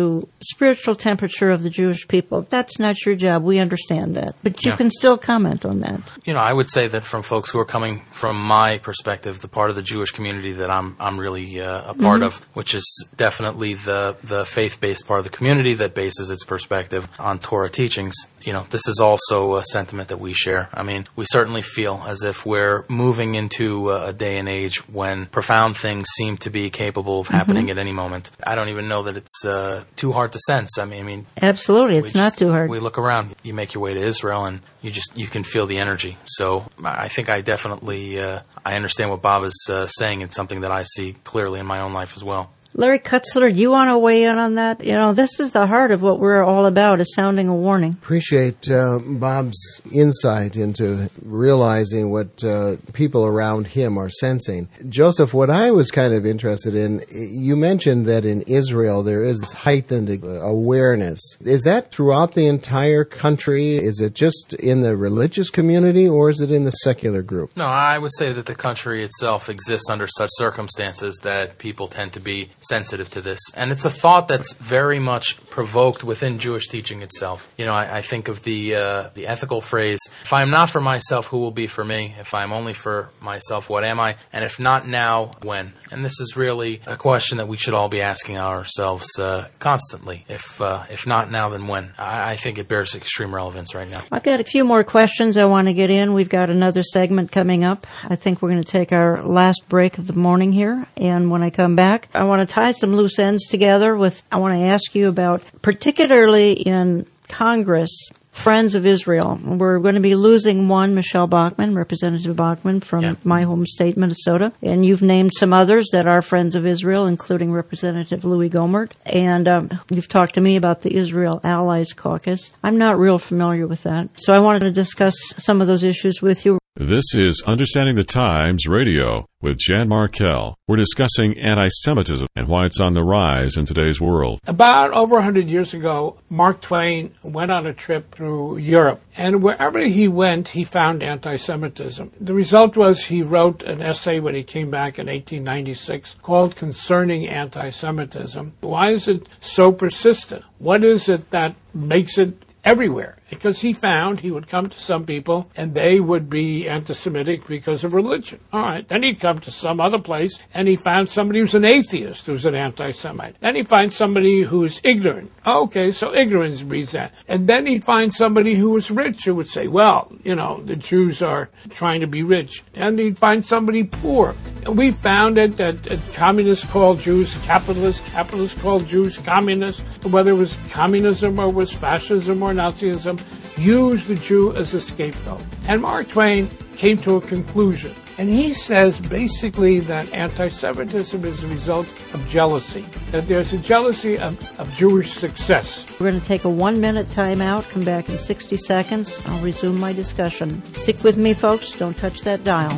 spiritual temperature of the Jewish people. That's not your job. We understand that. But you Yeah. can still comment on that. You know, I would say that from folks who are coming from my perspective, the part of the Jewish community that I'm I'm really uh, a part Mhm. of, which is definitely the, the faith-based part of the community that bases its perspective on Torah teachings. You know, this is also a sentiment that we share. I mean, we certainly feel as if we're moving into a day and age when profound things seem to be capable of happening Mhm. at any moment. I don't even know that it's uh, too hard to sense. I mean, I mean, Absolutely. It's we not just- too hard. We look around. You make your way to Israel, and you just you can feel the energy. So I think I definitely uh, I understand what Bob is uh, saying. It's something that I see clearly in my own life as well. Larry Kutzler, do you want to weigh in on that? You know, this is the heart of what we're all about, is sounding a warning. Appreciate uh, Bob's insight into realizing what uh, people around him are sensing. Joseph, what I was kind of interested in, you mentioned that in Israel there is this heightened awareness. Is that throughout the entire country? Is it just in the religious community, or is it in the secular group? No, I would say that the country itself exists under such circumstances that people tend to be sensitive to this. And it's a thought that's very much provoked within Jewish teaching itself. You know, I, I think of the uh, the ethical phrase, if I am not for myself, who will be for me? If I am only for myself, what am I? And if not now, when? And this is really a question that we should all be asking ourselves uh, constantly. If uh, if not now, then when? I, I think it bears extreme relevance right now. I've got a few more questions I want to get in. We've got another segment coming up. I think we're going to take our last break of the morning here. And when I come back, I want to tie some loose ends together with, I want to ask you about, particularly in Congress, Friends of Israel. We're going to be losing one, Michelle Bachmann, Representative Bachmann from Yeah. my home state, Minnesota. And you've named some others that are Friends of Israel, including Representative Louis Gohmert. And um, you've talked to me about the Israel Allies Caucus. I'm not real familiar with that. So I wanted to discuss some of those issues with you. This is Understanding the Times Radio with Jan Markell. We're discussing anti-Semitism and why it's on the rise in today's world. About over one hundred years ago, Mark Twain went on a trip through Europe, and wherever he went, he found anti-Semitism. The result was he wrote an essay when he came back in eighteen ninety-six called Concerning Anti-Semitism. Why is it so persistent? What is it that makes it everywhere? Because he found he would come to some people and they would be anti-Semitic because of religion. All right. Then he'd come to some other place and he found somebody who's an atheist who's an anti-Semite. Then he'd find somebody who's ignorant. Okay, so ignorance breeds that. And then he'd find somebody who was rich who would say, well, you know, the Jews are trying to be rich. And he'd find somebody poor. And we found it that, that communists called Jews capitalists, capitalists called Jews communists, whether it was communism or was fascism or Nazism, used the Jew as a scapegoat. And Mark Twain came to a conclusion. And he says basically that anti-Semitism is a result of jealousy, that there's a jealousy of, of Jewish success. We're going to take a one-minute timeout, come back in sixty seconds. I'll resume my discussion. Stick with me, folks. Don't touch that dial.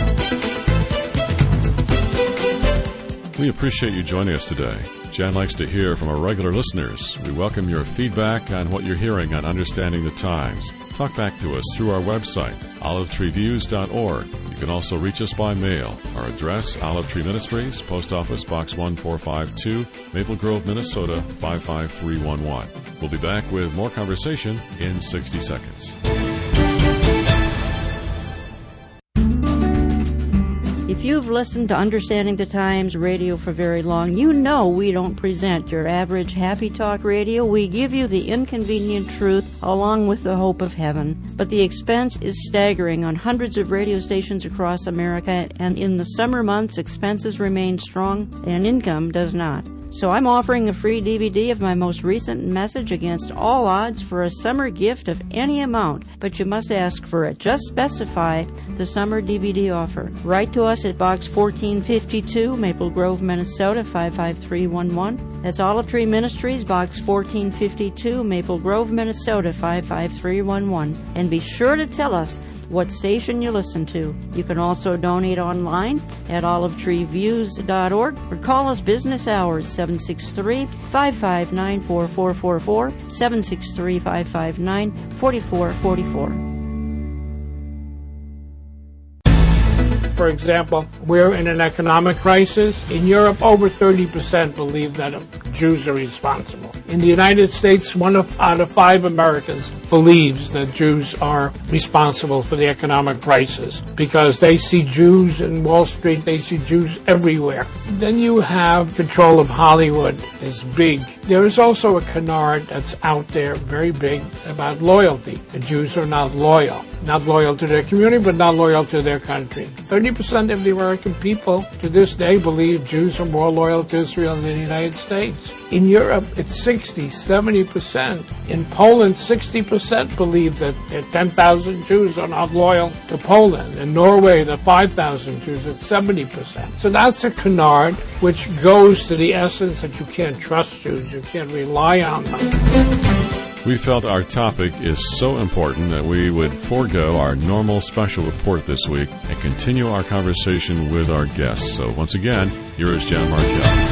We appreciate you joining us today. Jan likes to hear from our regular listeners. We welcome your feedback on what you're hearing on Understanding the Times. Talk back to us through our website, olive tree views dot org. You can also reach us by mail. Our address, Olive Tree Ministries, Post Office Box one four five two, Maple Grove, Minnesota five five three one one. We'll be back with more conversation in sixty seconds. If you've listened to Understanding the Times radio for very long, you know we don't present your average happy talk radio. We give you the inconvenient truth along with the hope of heaven. But the expense is staggering on hundreds of radio stations across America, and in the summer months, expenses remain strong and income does not. So I'm offering a free D V D of my most recent message against all odds for a summer gift of any amount, but you must ask for it. Just specify the summer D V D offer. Write to us at Box fourteen fifty-two, Maple Grove, Minnesota five five three one one. That's Olive Tree Ministries, Box fourteen fifty-two, Maple Grove, Minnesota five five three one one. And be sure to tell us what station you listen to. You can also donate online at olive tree views dot org or call us business hours seven six three, five five nine, four four four four, seven six three, five five nine, four four four four. For example, we're in an economic crisis. In Europe, over thirty percent believe that a Jews are responsible. In the United States, one of, out of five Americans believes that Jews are responsible for the economic crisis because they see Jews in Wall Street, they see Jews everywhere. Then you have control of Hollywood is big. There is also a canard that's out there, very big, about loyalty. The Jews are not loyal. Not loyal to their community, but not loyal to their country. thirty percent of the American people to this day believe Jews are more loyal to Israel than the United States. In Europe, it's sixty, seventy percent. In Poland, sixty percent believe that ten thousand Jews are not loyal to Poland. In Norway, the five thousand Jews, it's seventy percent. So that's a canard which goes to the essence that you can't trust Jews, you can't rely on them. We felt our topic is so important that we would forego our normal special report this week and continue our conversation with our guests. So once again, here is Jan Markell.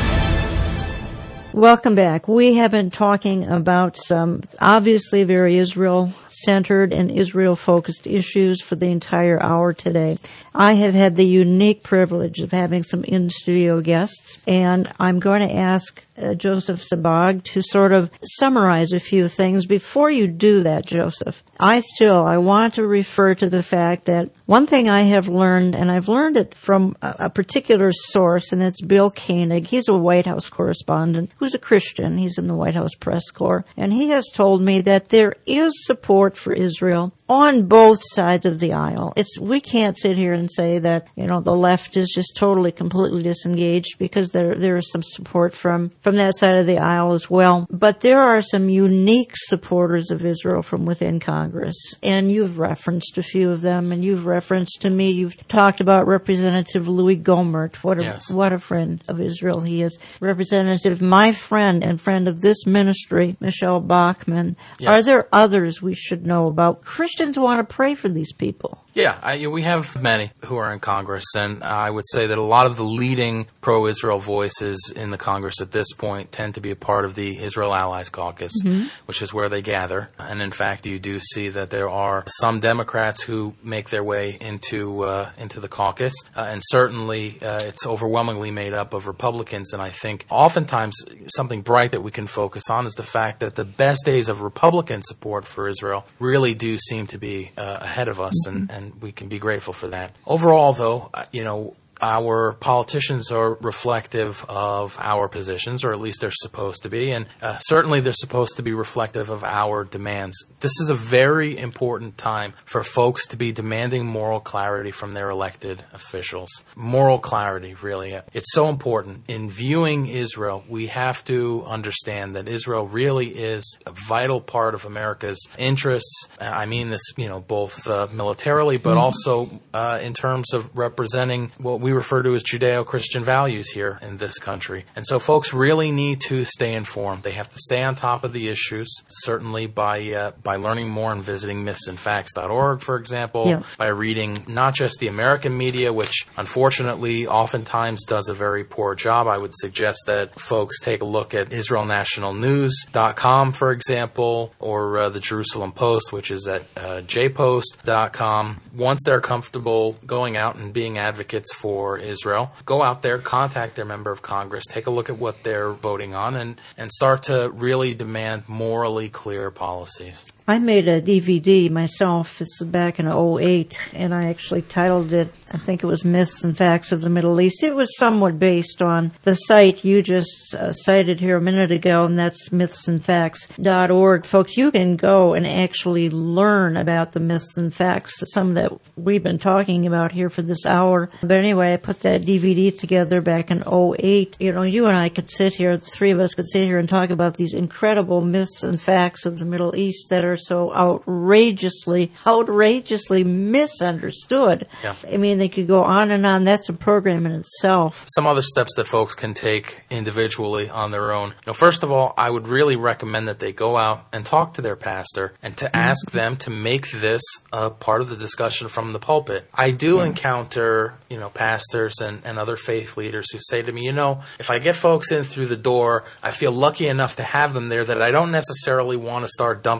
Welcome back. We have been talking about some obviously very Israel-centered and Israel-focused issues for the entire hour today. I have had the unique privilege of having some in-studio guests, and I'm going to ask uh, Joseph Sabag to sort of summarize a few things. Before you do that, Joseph, I still, I want to refer to the fact that one thing I have learned, and I've learned it from a, a particular source, and it's Bill Koenig. He's a White House correspondent who's a Christian. He's in the White House press corps. And he has told me that there is support for Israel on both sides of the aisle. It's, we can't sit here and say that, you know, the left is just totally, completely disengaged, because there, there is some support from, from that side of the aisle as well. But there are some unique supporters of Israel from within Congress. And you've referenced a few of them, and you've referenced to me, you've talked about Representative Louis Gohmert. What a, yes. what a friend of Israel he is. Representative, my friend and friend of this ministry, Michelle Bachmann. Yes. Are there others we should know about? Christians want to pray for these people. Yeah, I, we have many who are in Congress, and I would say that a lot of the leading pro-Israel voices in the Congress at this point tend to be a part of the Israel Allies Caucus, mm-hmm. which is where they gather. And in fact, you do see that there are some Democrats who make their way into uh, into the caucus, uh, and certainly uh, it's overwhelmingly made up of Republicans. And I think oftentimes something bright that we can focus on is the fact that the best days of Republican support for Israel really do seem to be uh, ahead of us, mm-hmm. and, and we can be grateful for that. Overall, though, you know, our politicians are reflective of our positions, or at least they're supposed to be, and uh, certainly they're supposed to be reflective of our demands. This is a very important time for folks to be demanding moral clarity from their elected officials. Moral clarity, really. It's so important. In viewing Israel, we have to understand that Israel really is a vital part of America's interests. I mean this, you know, both uh, militarily, but mm-hmm. also uh, in terms of representing what we we refer to as Judeo-Christian values here in this country. And so folks really need to stay informed. They have to stay on top of the issues, certainly by uh, by learning more and visiting myths and facts dot org, for example, yeah. by reading not just the American media, which unfortunately oftentimes does a very poor job. I would suggest that folks take a look at Israel National News dot com, for example, or uh, the Jerusalem Post, which is at uh, j post dot com. Once they're comfortable going out and being advocates for Israel, go out there, contact their member of Congress, take a look at what they're voting on, and, and start to really demand morally clear policies. I made a D V D myself. This was back in oh eight, and I actually titled it, I think it was Myths and Facts of the Middle East. It was somewhat based on the site you just uh, cited here a minute ago, and that's myths and facts dot org. Folks, you can go and actually learn about the myths and facts, some that we've been talking about here for this hour. But anyway, I put that D V D together back in oh eight. You know, you and I could sit here, the three of us could sit here and talk about these incredible myths and facts of the Middle East that are so outrageously, outrageously misunderstood. Yeah. I mean, they could go on and on. That's a program in itself. Some other steps that folks can take individually on their own. Now, first of all, I would really recommend that they go out and talk to their pastor and to ask mm-hmm. them to make this a part of the discussion from the pulpit. I do yeah. encounter, you know, pastors and, and other faith leaders who say to me, you know, if I get folks in through the door, I feel lucky enough to have them there that I don't necessarily want to start dumping the problem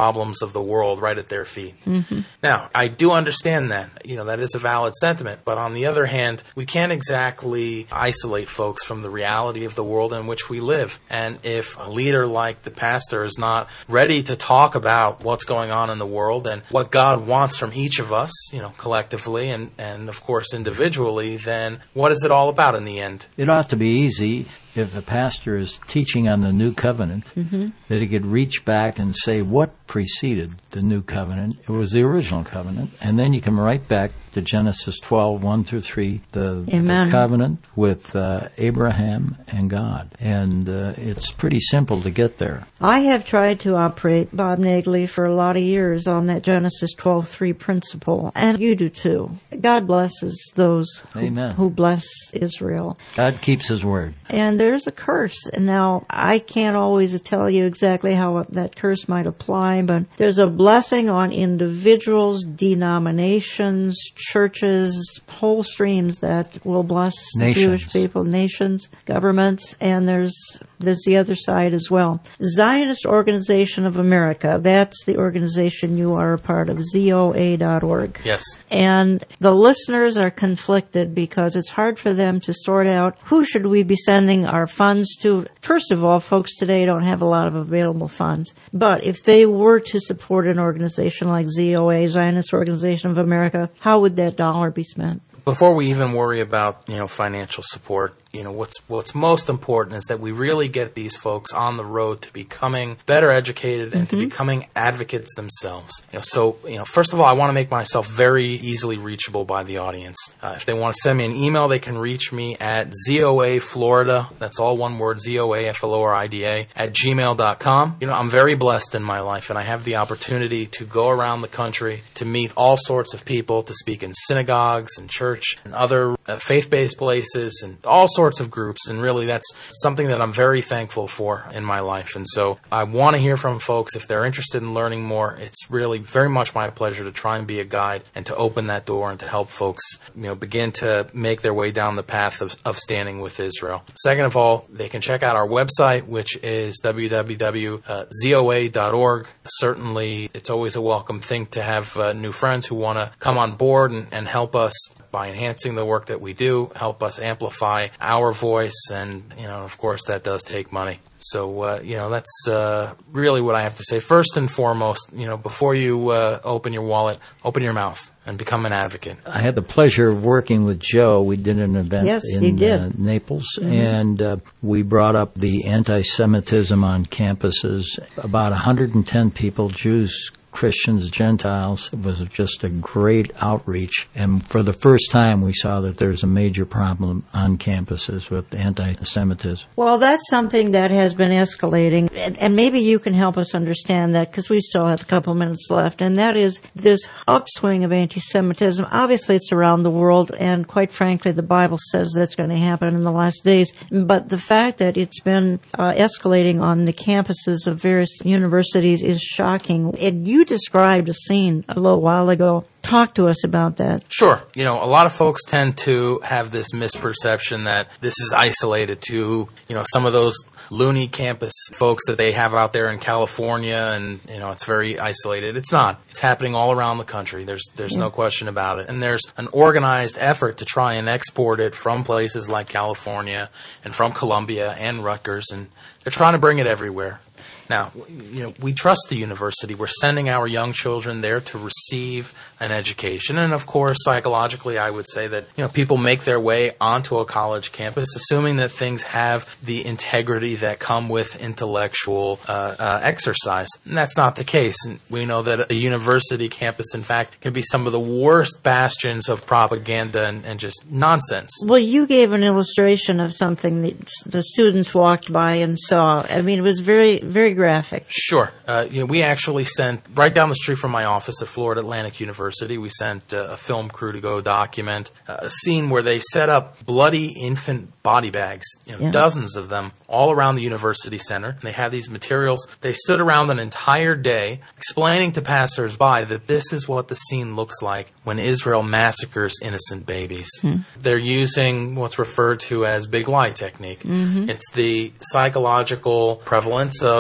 problems of the world right at their feet. Mm-hmm. Now, I do understand that. You know, that is a valid sentiment. But on the other hand, we can't exactly isolate folks from the reality of the world in which we live. And if a leader like the pastor is not ready to talk about what's going on in the world and what God wants from each of us, you know, collectively and, and of course individually, then what is it all about in the end? It ought to be easy if a pastor is teaching on the new covenant, mm-hmm. that he could reach back and say what preceded the new covenant. It was the original covenant. And then you come right back to Genesis twelve, one through three, the, the covenant with uh, Abraham and God. And uh, it's pretty simple to get there. I have tried to operate, Bob Nagley, for a lot of years on that Genesis twelve three principle. And you do too. God blesses those who, Amen. who bless Israel. God keeps His word. And there's a curse. And now, I can't always tell you exactly how that curse might apply, but there's a blessing on individuals, denominations, churches, whole streams that will bless the Jewish people, nations, governments, and there's there's the other side as well. Zionist Organization of America, that's the organization you are a part of, Z O A dot org. Yes. And the listeners are conflicted because it's hard for them to sort out who should we be sending our funds to. First of all, folks today don't have a lot of available funds. But if they were to support an organization like Z O A, Zionist Organization of America, how would that dollar be spent? Before we even worry about, you know, financial support, you know, what's what's most important is that we really get these folks on the road to becoming better educated and mm-hmm. to becoming advocates themselves. You know, so, you know, first of all, I want to make myself very easily reachable by the audience. Uh, if they want to send me an email, they can reach me at Z O A Florida, that's all one word, Z O A F L O R I D A, at gmail dot com. You know, I'm very blessed in my life, and I have the opportunity to go around the country to meet all sorts of people, to speak in synagogues and church and other uh, faith-based places and all sorts of groups, and really that's something that I'm very thankful for in my life. And so I want to hear from folks if they're interested in learning more. It's really very much my pleasure to try and be a guide and to open that door and to help folks, you know, begin to make their way down the path of, of standing with Israel. Second of all, they can check out our website, which is w w w dot z o a dot org. Certainly, it's always a welcome thing to have uh, new friends who want to come on board and, and help us by enhancing the work that we do, help us amplify our voice, and, you know, of course, that does take money. So, uh, you know, that's uh, really what I have to say. First and foremost, you know, before you uh, open your wallet, open your mouth and become an advocate. I had the pleasure of working with Joe. We did an event yes, in uh, Naples, mm-hmm. and uh, we brought up the anti-Semitism on campuses. About one hundred ten people, Jews, Christians, Gentiles. It was just a great outreach. And for the first time, we saw that there's a major problem on campuses with anti-Semitism. Well, that's something that has been escalating. And, and maybe you can help us understand that, because we still have a couple minutes left. And that is this upswing of anti-Semitism. Obviously, it's around the world. And quite frankly, the Bible says that's going to happen in the last days. But the fact that it's been uh, escalating on the campuses of various universities is shocking. And you described a scene a little while ago. Talk to us about that. Sure. You know, a lot of folks tend to have this misperception that this is isolated to, you know, some of those loony campus folks that they have out there in California, and, you know, it's very isolated. It's not. It's happening all around the country. There's there's yeah. no question about it. And there's an organized effort to try and export it from places like California and from Columbia and Rutgers, and they're trying to bring it everywhere. Now, you know, we trust the university. We're sending our young children there to receive an education. And, of course, psychologically, I would say that, you know, people make their way onto a college campus assuming that things have the integrity that come with intellectual uh, uh, exercise. And that's not the case. And we know that a university campus, in fact, can be some of the worst bastions of propaganda and, and just nonsense. Well, you gave an illustration of something that the students walked by and saw. I mean, it was very, very graphic. Sure. Uh, you know, we actually sent, right down the street from my office at Florida Atlantic University, we sent uh, a film crew to go document uh, a scene where they set up bloody infant body bags, you know, yeah. dozens of them, all around the university center. And they had these materials. They stood around an entire day explaining to passersby that this is what the scene looks like when Israel massacres innocent babies. Hmm. They're using what's referred to as big lie technique. Mm-hmm. It's the psychological prevalence of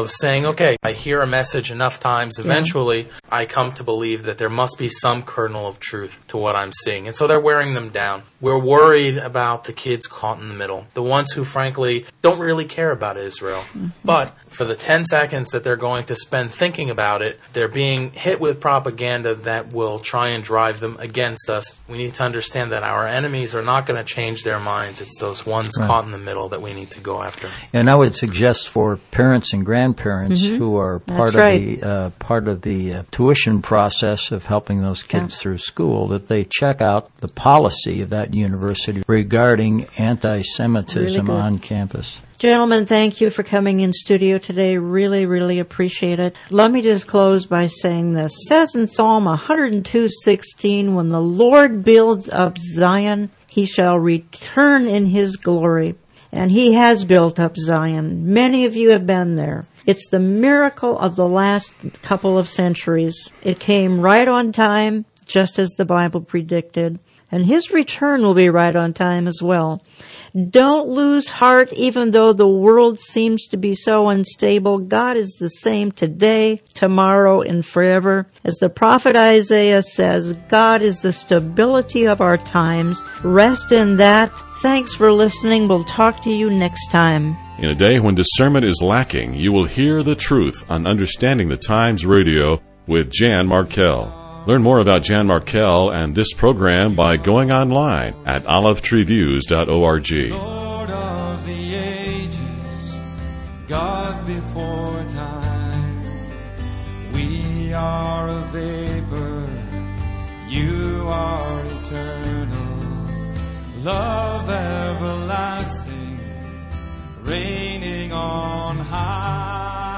of saying, okay, I hear a message enough times, eventually yeah. I come to believe that there must be some kernel of truth to what I'm seeing. And so they're wearing them down. We're worried about the kids caught in the middle, the ones who, frankly, don't really care about Israel. Mm-hmm. But for the ten seconds that they're going to spend thinking about it, they're being hit with propaganda that will try and drive them against us. We need to understand that our enemies are not going to change their minds. It's those ones right. caught in the middle that we need to go after. And I would suggest for parents and grandparents mm-hmm. who are part That's of right. the uh, part of the uh, tuition process of helping those kids yeah. through school, that they check out the policy of that university regarding anti-Semitism really on campus. Gentlemen, thank you for coming in studio today. Really, really appreciate it. Let me just close by saying this. It says in Psalm one oh two sixteen, when the Lord builds up Zion, he shall return in his glory. And he has built up Zion. Many of you have been there. It's the miracle of the last couple of centuries. It came right on time, just as the Bible predicted. And his return will be right on time as well. Don't lose heart, even though the world seems to be so unstable. God is the same today, tomorrow, and forever. As the prophet Isaiah says, God is the stability of our times. Rest in that. Thanks for listening. We'll talk to you next time. In a day when discernment is lacking, you will hear the truth on Understanding the Times Radio with Jan Markell. Learn more about Jan Markell and this program by going online at olive tree views dot org. Lord of the ages, God before time, we are a vapor, you are eternal, love everlasting, reigning on high.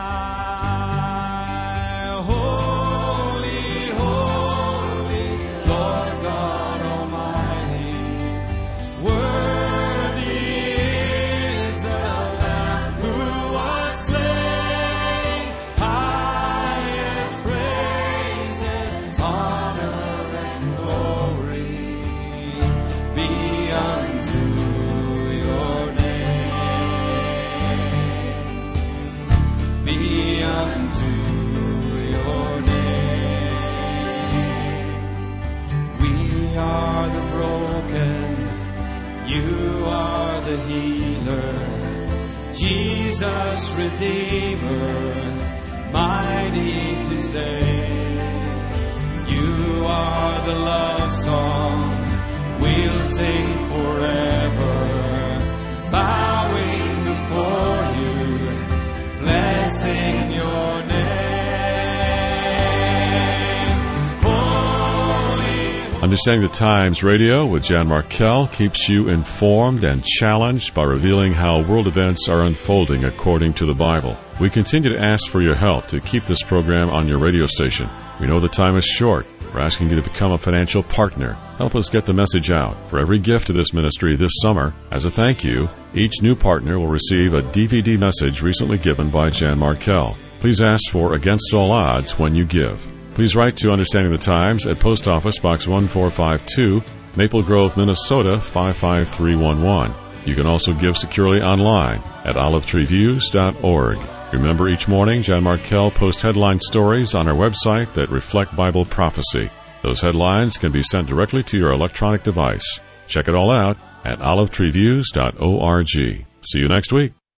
Jesus, Redeemer, mighty to save. You are the love song we'll sing forever, bowing before you, blessing your name. Holy. Understanding the Times Radio with Jan Markell keeps you informed and challenged by revealing how world events are unfolding according to the Bible. We continue to ask for your help to keep this program on your radio station. We know the time is short. We're asking you to become a financial partner. Help us get the message out. For every gift to this ministry this summer, as a thank you, each new partner will receive a D V D message recently given by Jan Markell. Please ask for Against All Odds when you give. Please write to Understanding the Times at Post Office Box one four five two, Maple Grove, Minnesota five five three one one. You can also give securely online at olive tree views dot org. Remember, each morning, Jan Markell posts headline stories on our website that reflect Bible prophecy. Those headlines can be sent directly to your electronic device. Check it all out at olive tree views dot org. See you next week.